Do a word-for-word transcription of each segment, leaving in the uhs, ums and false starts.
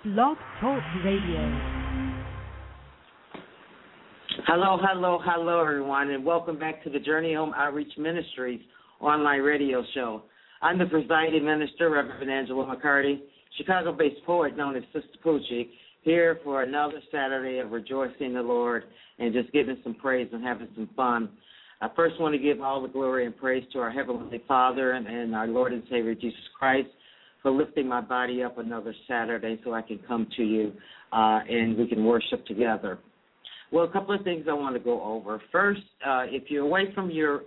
Blog Talk Radio. Hello, hello, hello, everyone, and welcome back to the Journey Home Outreach Ministries online radio show. I'm the presiding minister, Reverend Angela McCarty, Chicago-based poet known as Sister Poochie, here for another Saturday of rejoicing the Lord and just giving some praise and having some fun. I first want to give all the glory and praise to our Heavenly Father and, and our Lord and Savior Jesus Christ for lifting my body up another Saturday so I can come to you uh, and we can worship together. Well, a couple of things I want to go over. First, uh, if you're away from your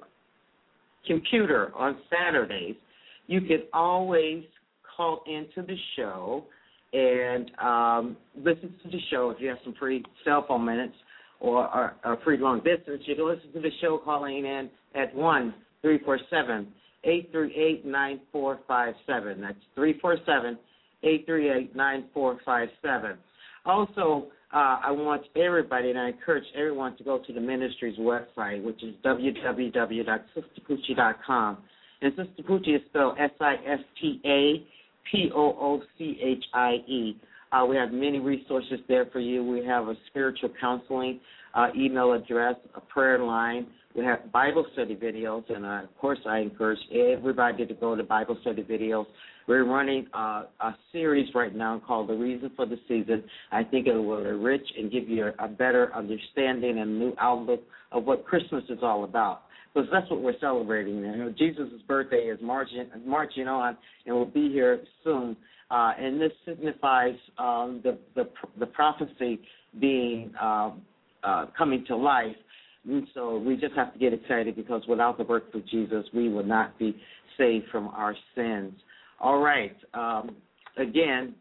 computer on Saturdays, you can always call into the show and um, listen to the show. If you have some free cell phone minutes or, or, or free long distance, you can listen to the show calling in at one three four seven, eight three eight, nine four five seven. That's three four seven, eight three eight, nine four five seven. Also, uh, I want everybody, and I encourage everyone to go to the ministry's website, which is w w w dot sister poochie dot com. And Sister Poochie is spelled S I S T A P O O C H I E. Uh, we have many resources there for you. We have a spiritual counseling uh, email address, a prayer line. We have Bible study videos, and, uh, of course, I encourage everybody to go to Bible study videos. We're running uh, a series right now called The Reason for the Season. I think it will enrich and give you a, a better understanding and a new outlook of what Christmas is all about, because that's what we're celebrating. You know, Jesus' birthday is marching, marching on and will be here soon, uh, and this signifies um, the, the the prophecy being uh, uh, coming to life. And so we just have to get excited, because without the birth of Jesus, we will not be saved from our sins. All right. Um, again,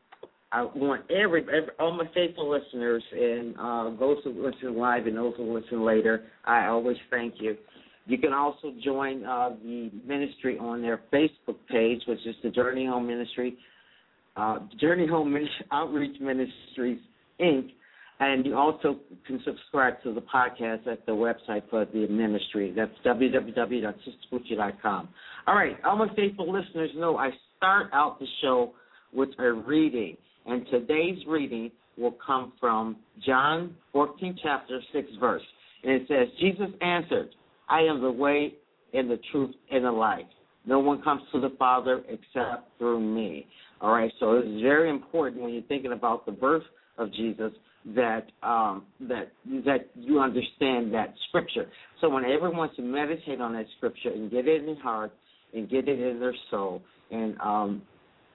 I want every, every all my faithful listeners and uh, those who listen live and those who listen later, I always thank you. You can also join uh, the ministry on their Facebook page, which is the Journey Home Ministry, uh, Journey Home Ministry, Outreach Ministries, Incorporated. And you also can subscribe to the podcast at the website for the ministry. That's w w w dot sister poochie dot com. All right, all my faithful listeners know I start out the show with a reading. And today's reading will come from John fourteen, chapter six, verse. And it says, Jesus answered, I am the way and the truth and the life. No one comes to the Father except through me. All right, so it's very important when you're thinking about the birth of Jesus that um, that that you understand that scripture. So when everyone wants to meditate on that scripture and get it in their heart and get it in their soul and um,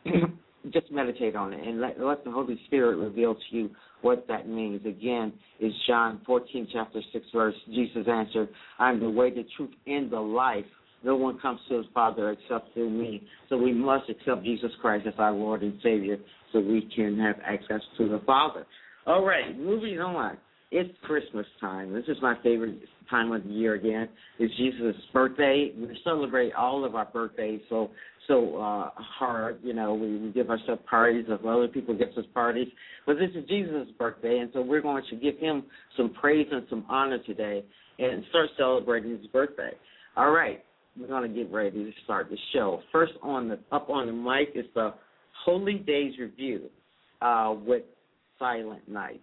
just meditate on it and let, let the Holy Spirit reveal to you what that means. Again, is John fourteen, chapter six, verse. Jesus answered, I am the way, the truth, and the life. No one comes to the Father except through me. So we must accept Jesus Christ as our Lord and Savior so we can have access to the Father. All right, moving on. It's Christmas time. This is my favorite time of the year again. It's Jesus' birthday. We celebrate all of our birthdays so so uh, hard. You know, we, we give ourselves parties as other people give us parties. But this is Jesus' birthday, and so we're going to give him some praise and some honor today and start celebrating his birthday. All right, we're going to get ready to start the show. First on the up on the mic is the Holy Days Review uh, with Silent Night.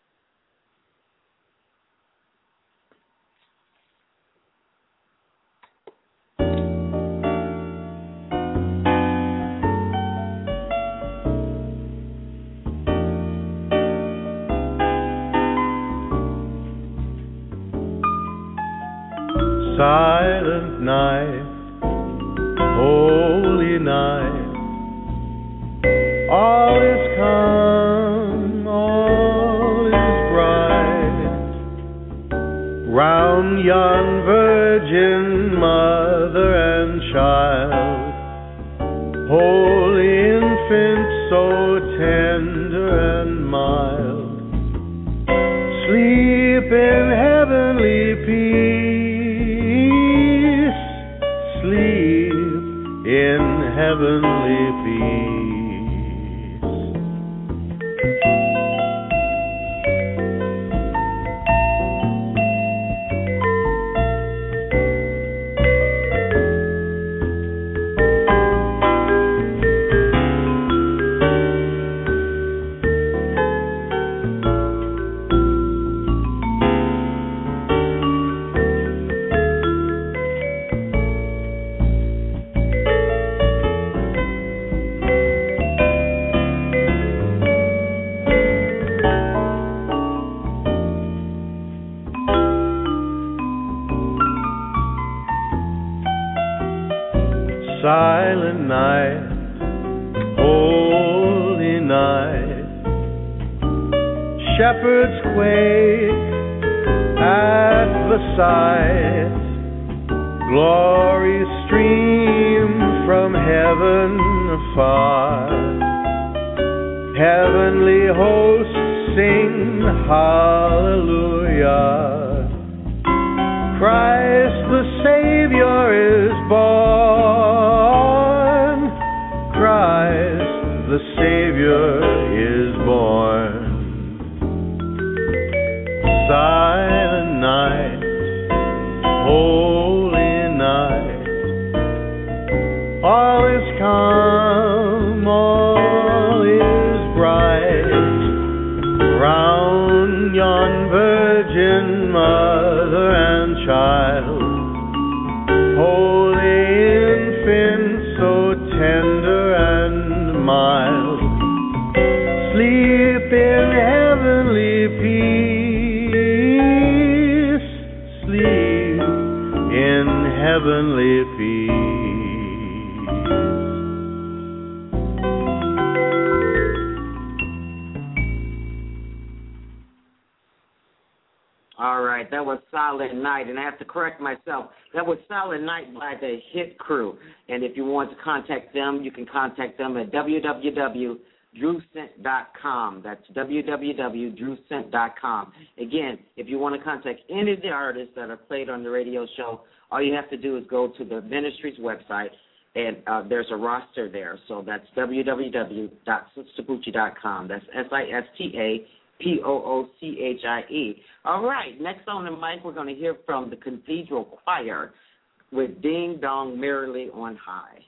Silent night, holy night, all is calm, all is bright. Round yon virgin mother and child, holy infant, so tender and mild, sleep in heavenly peace. Sleep in heavenly peace. Shepherds quake at the sight. Glory stream from heaven afar. Heavenly hosts sing hallelujah. Christ the Savior is born. Christ the Savior is born. Silent night, holy night, all is calm, all is bright. Round yon virgin mother and child, holy infant, so tender and mild, sleep in heavenly peace, sleep in heavenly peace. All right, that was Silent Night, and I have to correct myself. That was Silent Night by the Hit Crew, and if you want to contact them, you can contact them at w w w dot drew cent dot com. That's w w w dot drew cent dot com. Again, if you want to contact any of the artists that are played on the radio show, all you have to do is go to the ministry's website, and uh, there's a roster there. So that's w w w dot sister poochie dot com. That's S I S T A P O O C H I E. All right, next on the mic, we're going to hear from the Cathedral Choir with Ding Dong Merrily on High.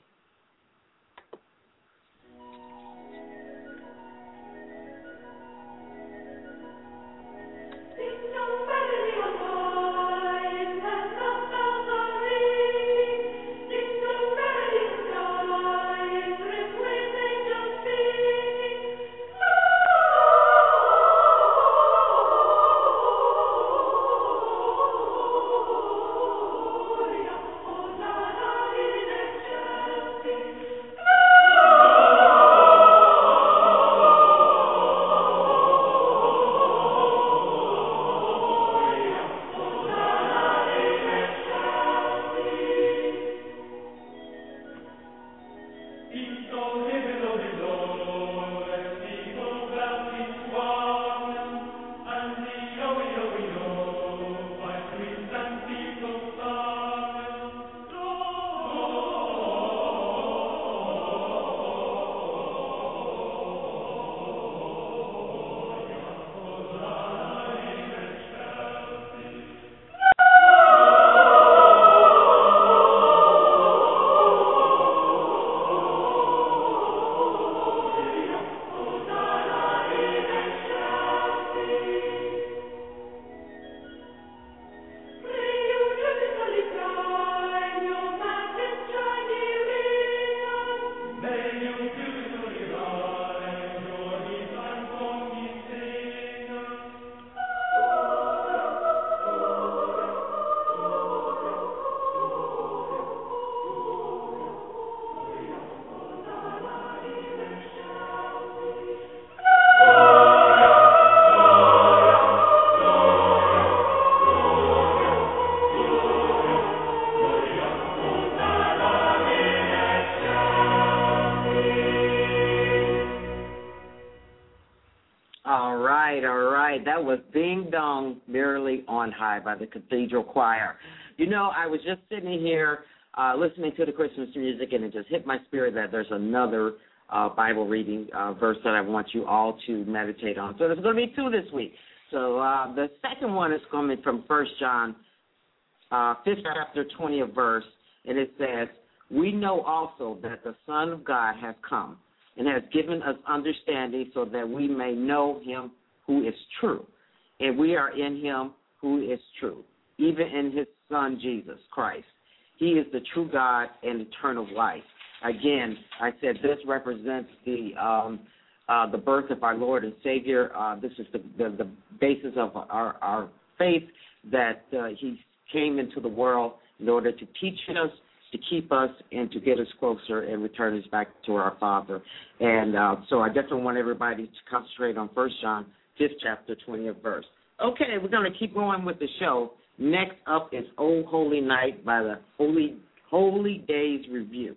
That was Ding Dong Merrily on High by the Cathedral Choir. You know, I was just sitting here uh, listening to the Christmas music, and it just hit my spirit that there's another uh, Bible reading uh, verse that I want you all to meditate on. So there's going to be two this week. So uh, the second one is coming from First John, uh, fifth chapter, twentieth verse, and it says, "We know also that the Son of God has come and has given us understanding so that we may know him who is true. And we are in him who is true, even in his Son, Jesus Christ. He is the true God and eternal life." Again, I said this represents the um, uh, the birth of our Lord and Savior. Uh, this is the, the, the basis of our, our faith, that uh, he came into the world in order to teach us, to keep us, and to get us closer and return us back to our Father. And uh, so I definitely want everybody to concentrate on First John fifth chapter, twentieth verse. Okay, we're going to keep going with the show. Next up is "O Holy Night" by the Holy Holy Days Review.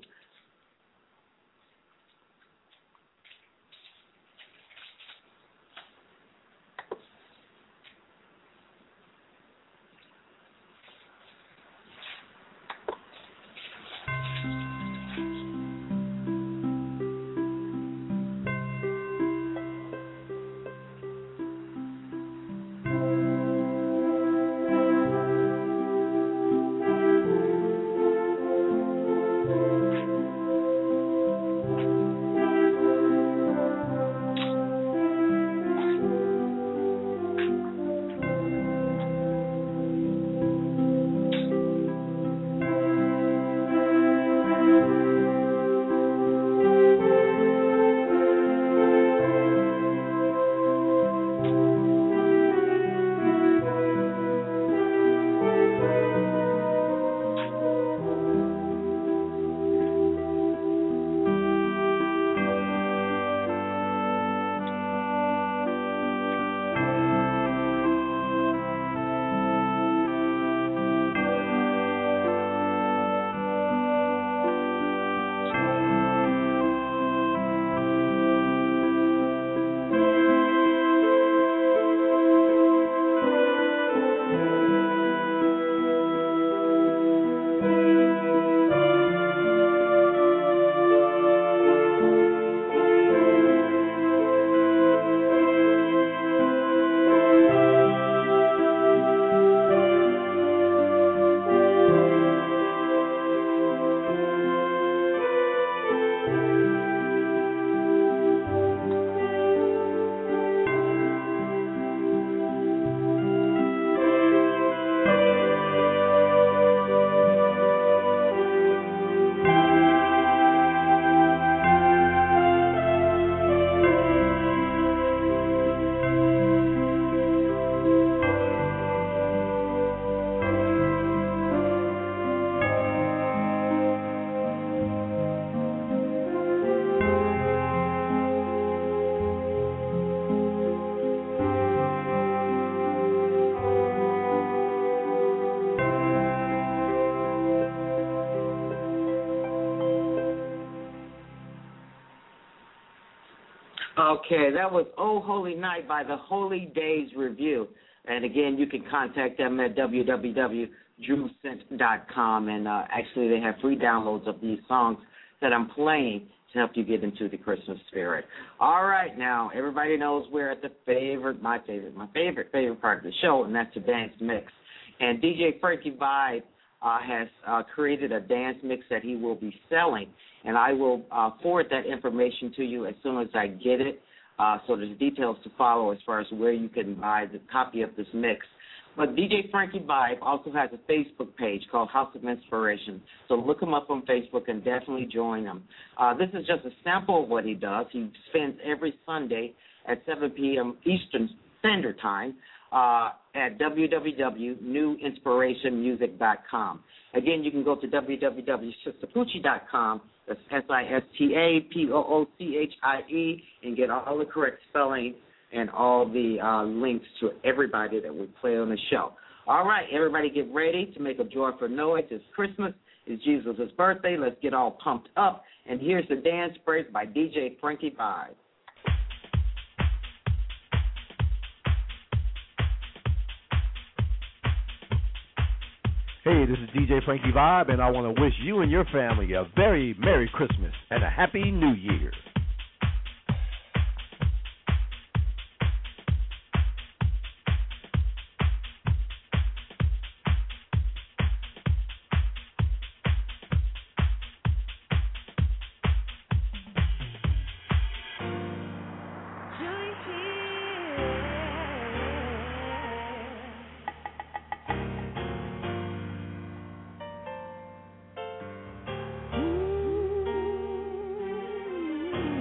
Okay, that was "Oh Holy Night" by the Holy Days Review. And again, you can contact them at w w w dot drew scent dot com. And uh, actually, they have free downloads of these songs that I'm playing to help you get into the Christmas spirit. All right, now, everybody knows we're at the favorite, my favorite, my favorite, favorite part of the show, and that's the dance mix. And D J Frankie Vibe uh, has uh, created a dance mix that he will be selling. And I will uh, forward that information to you as soon as I get it. Uh, so there's details to follow as far as where you can buy the copy of this mix. But D J Frankie Vibe also has a Facebook page called House of Inspiration. So look him up on Facebook and definitely join him. Uh, this is just a sample of what he does. He spends every Sunday at seven p.m. Eastern Standard Time uh, at w w w dot new inspiration music dot com. Again, you can go to w w w dot sister poochie dot com. That's S I S T A P O O C H I E, and get all the correct spelling and all the uh, links to everybody that we play on the show. All right, everybody get ready to make a joyful noise. It's Christmas. It's Jesus' birthday. Let's get all pumped up. And here's the dance break by D J Frankie Vibe. Hey, this is D J Frankie Vibe, and I want to wish you and your family a very Merry Christmas and a Happy New Year. Ooh.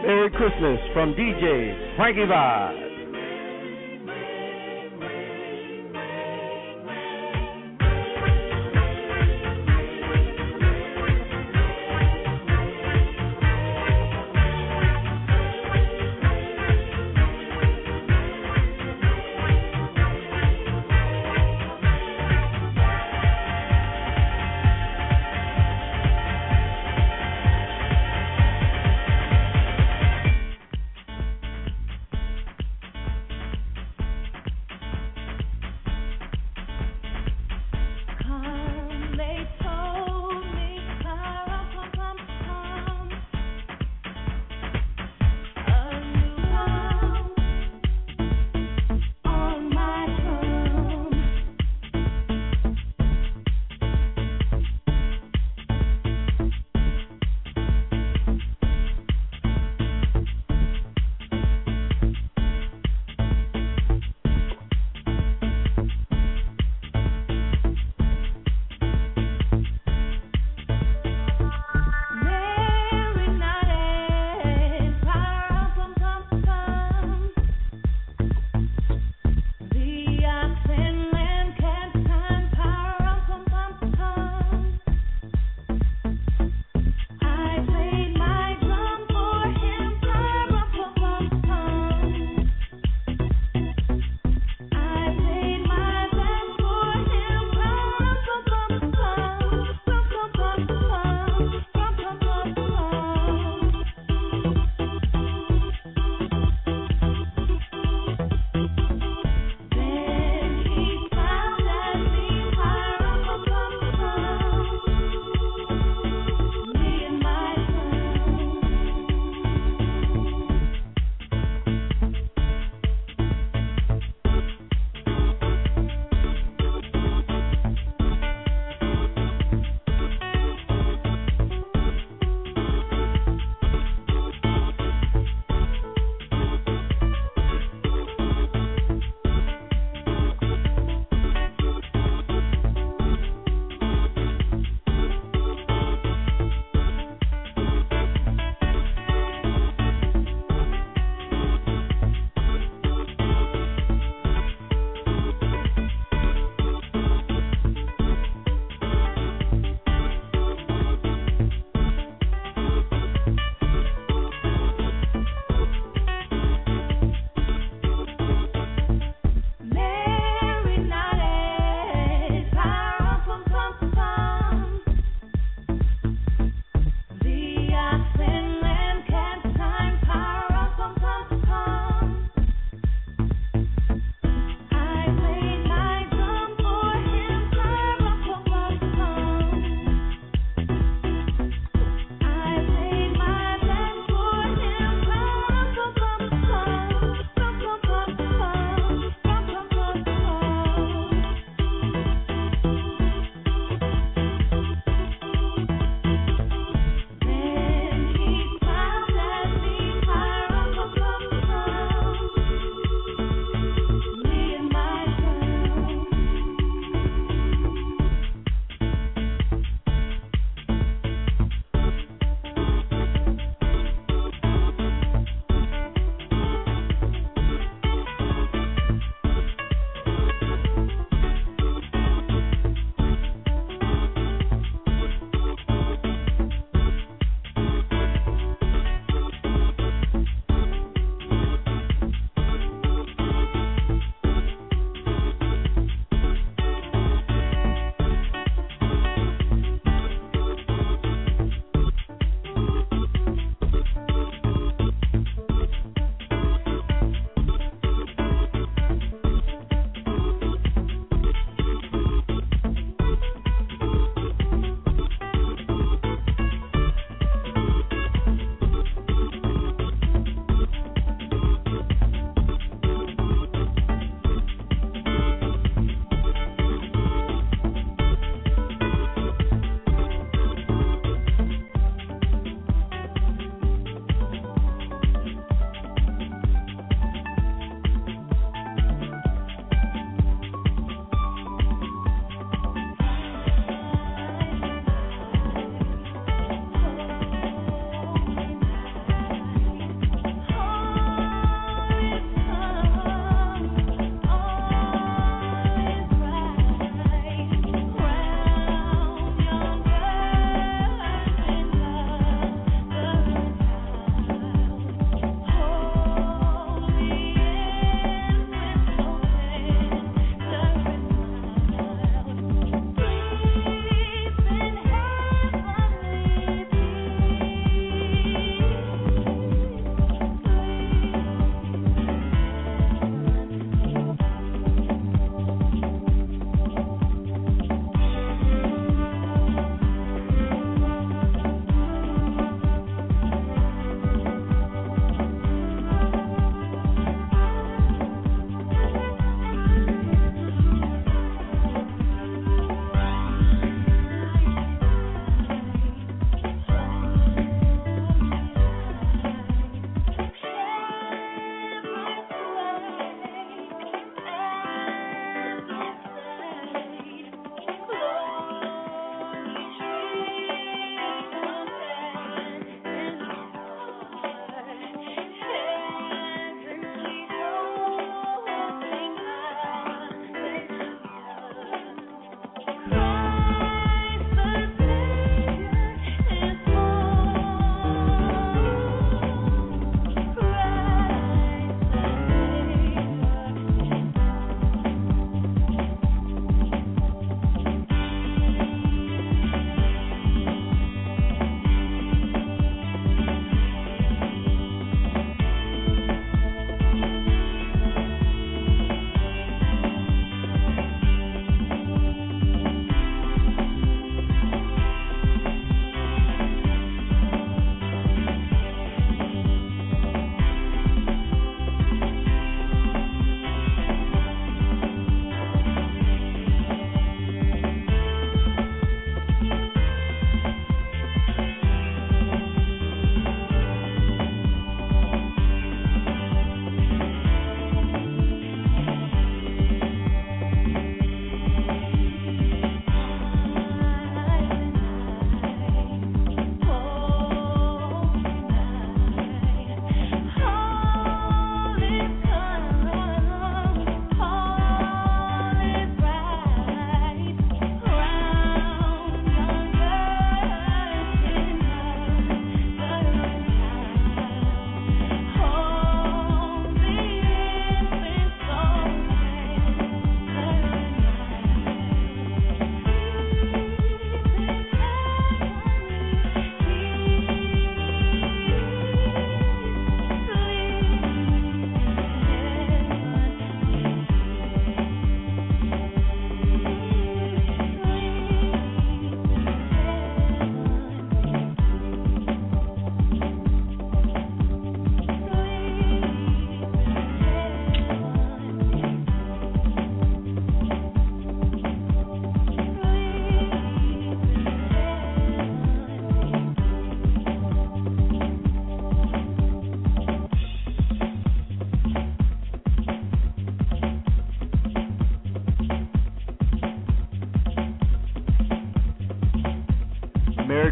Merry Christmas from D J Frankie Vibes.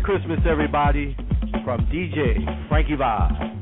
Christmas, everybody, from D J Frankie Vibe.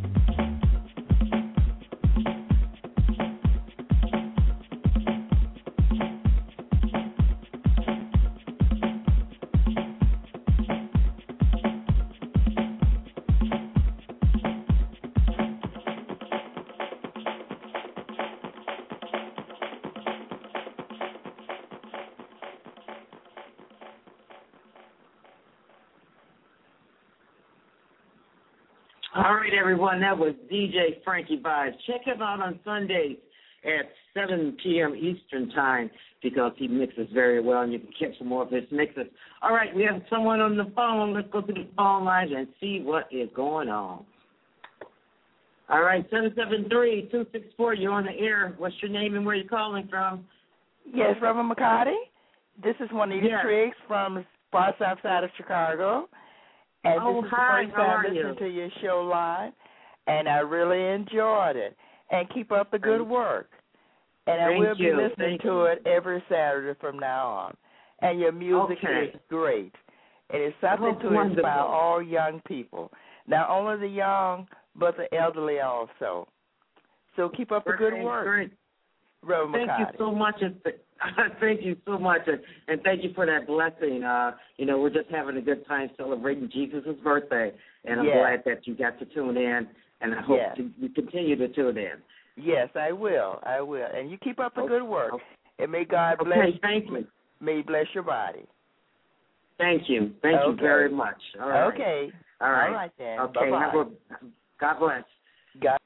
All right, everyone, that was D J Frankie Vibes. Check him out on Sundays at seven p.m. Eastern Time because he mixes very well, and you can catch some more of his mixes. All right, we have someone on the phone. Let's go to the phone lines and see what is going on. All right, seven seven three, two six four, you're on the air. What's your name and where you calling from? Yes, Reverend McCarty. This is Juanita yes. Triggs from the far south side of Chicago. And oh, this is hi, the first how time are listening you? to your show live, and I really enjoyed it. And keep up the good work. And I Thank will be you. listening Thank to you. it every Saturday from now on. And your music okay. is great. It is something oh, to wonderful. inspire all young people, not only the young, but the elderly also. So keep up the good Great, work, great. Reverend Thank McCarty. you so much. And th- thank you so much. And, and thank you for that blessing. Uh, you know, we're just having a good time celebrating Jesus' birthday. And I'm yes. glad that you got to tune in. And I hope yes. to, you continue to tune in. Yes, I will. I will. And you keep up the okay. good work. And may God bless okay, you. Thank you. May He bless your body. Thank you. Thank okay. you very much. All right. Okay. All right. All right, then. Okay. Bye-bye. Have a, God bless. God.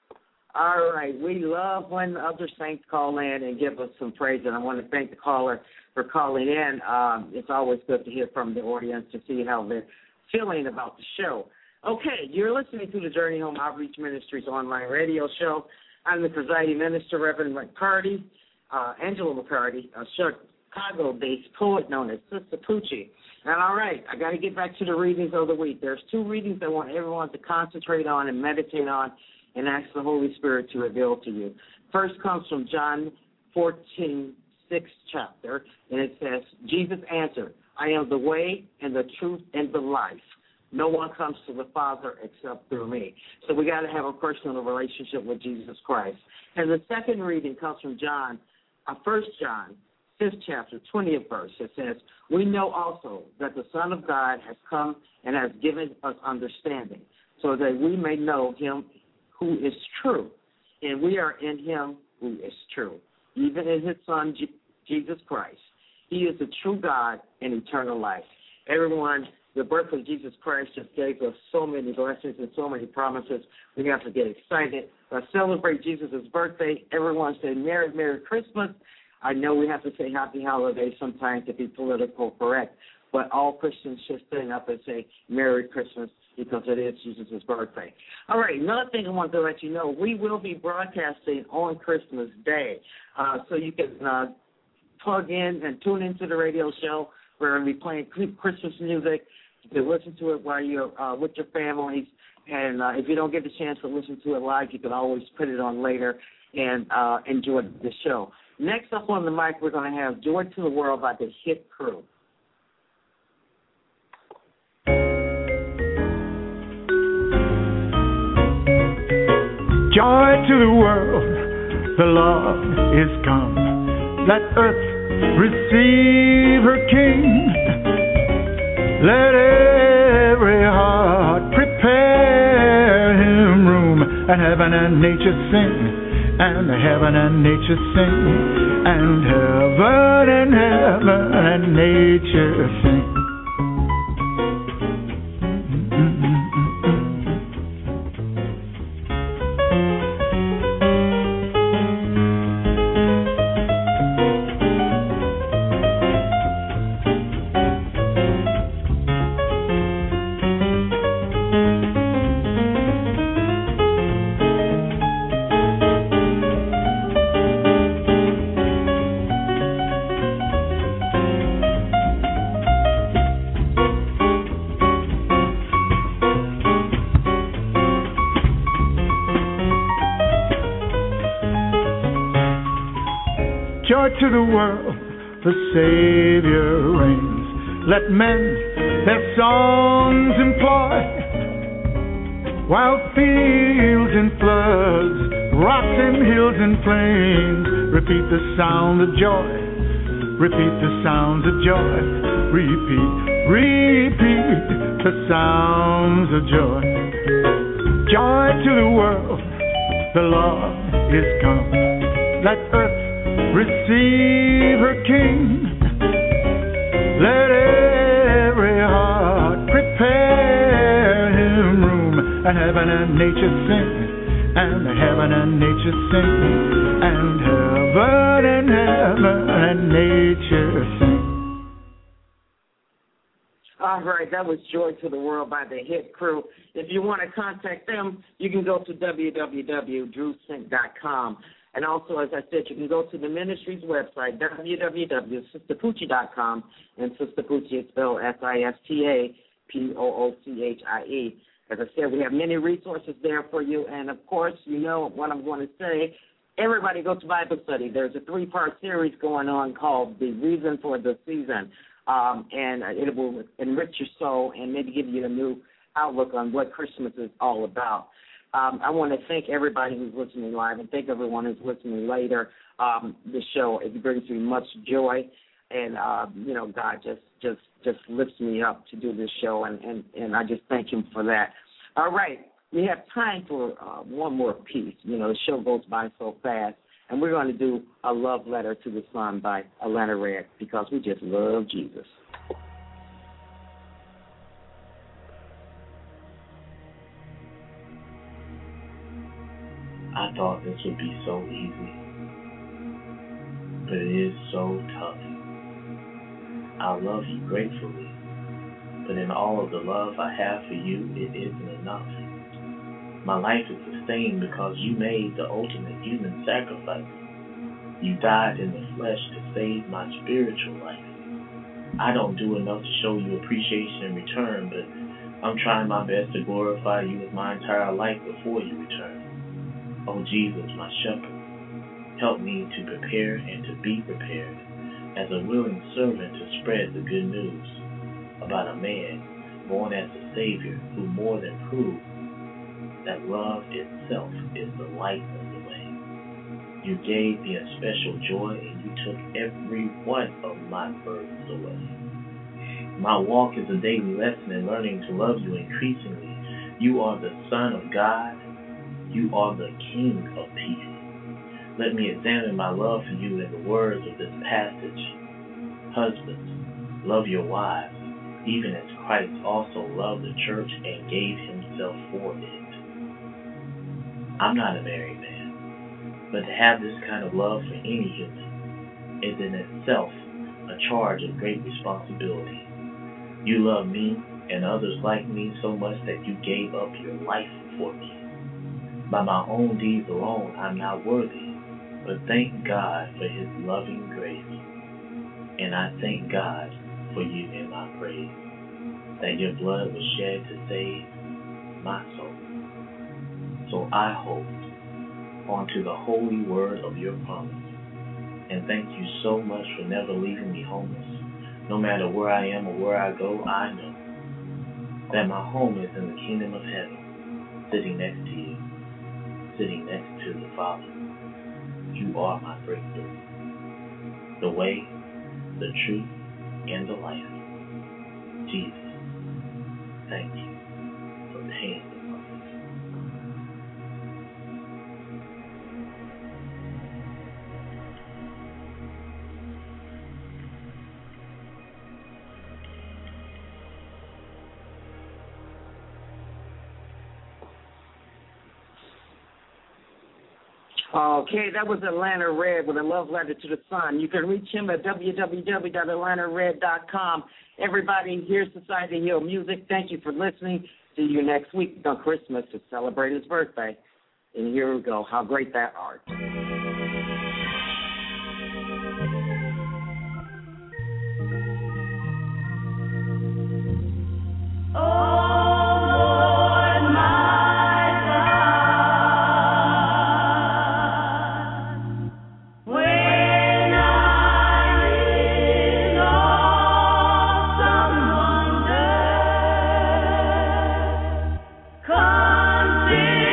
All right. We love when other saints call in and give us some praise, and I want to thank the caller for calling in. Um, it's always good to hear from the audience to see how they're feeling about the show. Okay, you're listening to the Journey Home Outreach Ministries online radio show. I'm the presiding minister, Reverend McCarty, uh, Angela McCarty, a Chicago-based poet known as Sister Poochie. And all right, I got to get back to the readings of the week. There's two readings I want everyone to concentrate on and meditate on and ask the Holy Spirit to reveal to you. First comes from John fourteen, sixth chapter, and it says, Jesus answered, I am the way and the truth and the life. No one comes to the Father except through me. So we got to have a personal relationship with Jesus Christ. And the second reading comes from John, uh, First John, fifth chapter, twentieth verse. It says, we know also that the Son of God has come and has given us understanding, so that we may know him who is true, and we are in him who is true, even in his Son, G- Jesus Christ. He is the true God and eternal life. Everyone, the birth of Jesus Christ just gave us so many blessings and so many promises. We have to get excited. Let's celebrate Jesus' birthday. Everyone say Merry, Merry Christmas. I know we have to say Happy Holidays sometimes to be political correct, but all Christians should stand up and say Merry Christmas because it is Jesus' birthday. All right, another thing I want to let you know, we will be broadcasting on Christmas Day, uh, so you can uh, plug in and tune into the radio show. We're going to be playing Christmas music. You can listen to it while you're uh, with your families, and uh, if you don't get the chance to listen to it live, you can always put it on later and uh, enjoy the show. Next up on the mic, we're going to have Joy to the World by the Hit Crew. Joy to the world, the Lord is come. Let earth receive her King. Let every heart prepare him room. And heaven and nature sing, and heaven and nature sing, and heaven and heaven and nature sing. Joy to the world, the Savior reigns. Let men their songs employ, while fields and floods, rocks and hills and plains repeat the sound of joy, repeat the sounds of joy, repeat, repeat the sounds of joy. Joy to the world, the Lord is come. Let earth receive her King. Let every heart prepare him room, and heaven and nature sing, and heaven and nature sing, and heaven and heaven and nature sing. All right, that was Joy to the World by the Hit Crew. If you want to contact them, you can go to w w w dot drew sync dot com. And also, as I said, you can go to the ministry's website, w w w dot sister poochie dot com, and Sister Poochie is spelled S I S T A P O O C H I E. As I said, we have many resources there for you, and, of course, you know what I'm going to say. Everybody go to Bible study. There's a three-part series going on called The Reason for the Season, um, and it will enrich your soul and maybe give you a new outlook on what Christmas is all about. Um, I want to thank everybody who's listening live and thank everyone who's listening later. Um, this show, it brings me much joy, and, uh, you know, God just, just, just lifts me up to do this show, and, and, and I just thank him for that. All right, we have time for uh, one more piece. You know, the show goes by so fast, and we're going to do A Love Letter to the Sun by Atlanta Red because we just love Jesus. I thought this would be so easy, but it is so tough. I love you gratefully, but in all of the love I have for you, it isn't enough. My life is sustained because you made the ultimate human sacrifice. You died in the flesh to save my spiritual life. I don't do enough to show you appreciation in return, but I'm trying my best to glorify you with my entire life before you return. Oh, Jesus, my shepherd, help me to prepare and to be prepared as a willing servant to spread the good news about a man born as a Savior who more than proved that love itself is the light of the way. You gave me a special joy and you took every one of my burdens away. My walk is a daily lesson in learning to love you increasingly. You are the Son of God. You are the King of peace. Let me examine my love for you in the words of this passage. Husbands, love your wives, even as Christ also loved the church and gave himself for it. I'm not a married man, but to have this kind of love for any human is in itself a charge of great responsibility. You love me and others like me so much that you gave up your life for me. By my own deeds alone, I'm not worthy, but thank God for his loving grace. And I thank God for you in my praise, that your blood was shed to save my soul. So I hold onto the holy word of your promise, and thank you so much for never leaving me homeless. No matter where I am or where I go, I know that my home is in the kingdom of heaven, sitting next to you. Sitting next to the Father. You are my breakthrough, the way, the truth, and the life. Jesus, thank you for paying the price. Okay, that was Atlanta Red with A Love Letter to the Sun. You can reach him at w w w dot atlanta red dot com. Everybody, here's Society Hill Music. Thank you for listening. See you next week on Christmas to celebrate his birthday. And here we go. How great that art. Wonder morning.